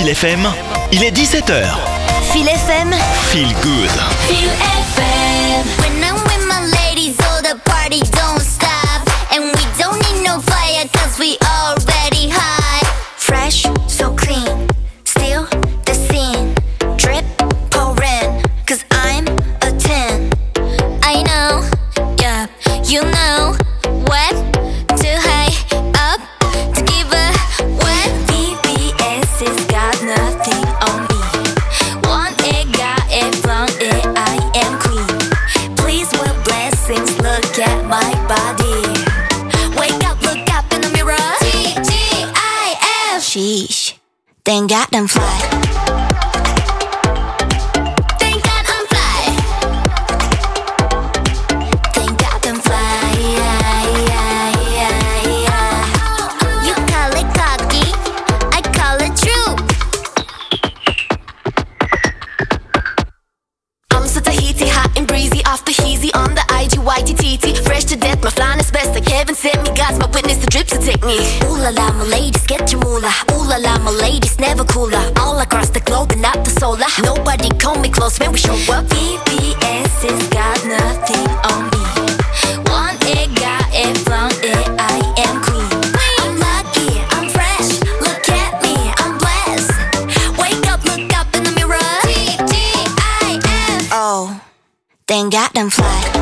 Feel FM, il est 17h. Feel FM. Feel good. Feel FM. When I'm with my ladies, all the party don't stop. And we don't need no fire, cause we already hot. Fresh, so clean, still the scene. Drip, pouring, cause I'm a 10. I know, yeah, you know what? Too high up to give a what? VVS has got nothing on me. Want it, got it, flaunt it, I am queen. Please with blessings, look at my body. Wake up, look up in the mirror. TGIF. Sheesh, thank God I'm fly. Thank God I'm fly. Thank God I'm fly. You call it cocky, I call it true. I'm so Tahiti, hot and breezy, off the heezy on the IGYTTT. Fresh to death, my flyness best, like heaven sent me. God's my witness, the drips to take me. Ooh la la, my ladies, get your moolah. Ooh la la, my ladies, never cooler. All across the globe and not the solar. Nobody call me close when we show up. VVS has got nothing on me. Want it, got it, flaunt it, I am queen. I'm lucky, I'm fresh, look at me, I'm blessed. Wake up, look up in the mirror. TGIF. Oh, thank God I'm fly.